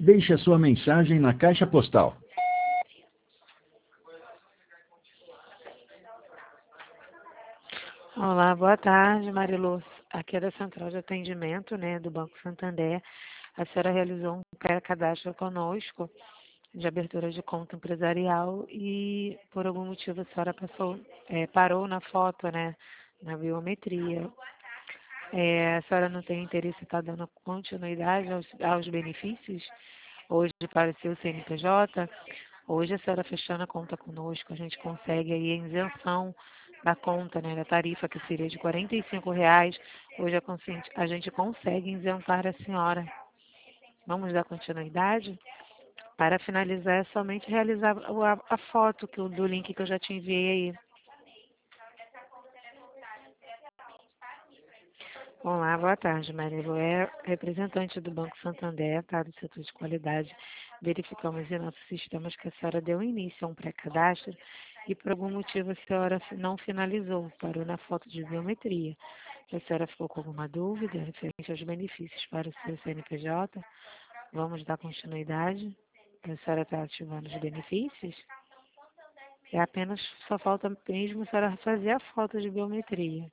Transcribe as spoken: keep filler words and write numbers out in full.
Deixe a sua mensagem na caixa postal. Olá, boa tarde, Mariluz. Aqui é da Central de Atendimento, né, do Banco Santander. A senhora realizou um pré-cadastro conosco de abertura de conta empresarial e, por algum motivo, a senhora passou, é, parou na foto, né, na biometria. É, a senhora não tem interesse em estar dando continuidade aos, aos benefícios? Hoje, para o seu C N P J, hoje a senhora fechando a conta conosco, a gente consegue aí a isenção da conta, né, da tarifa, que seria de quarenta e cinco reais. Hoje a, consciente- a gente consegue isentar a senhora. Vamos dar continuidade? Para finalizar, é somente realizar o- a, a foto que, o- do link que eu já te enviei aí. Olá, boa tarde, Marilu. É representante do Banco Santander, tá, do setor de qualidade. Verificamos em nossos sistemas que a senhora deu início a um pré-cadastro e, por algum motivo, a senhora não finalizou, parou na foto de biometria. A senhora ficou com alguma dúvida referente aos benefícios para o seu C N P J? Vamos dar continuidade? A senhora está ativando os benefícios? É apenas, só falta mesmo a senhora fazer a foto de biometria.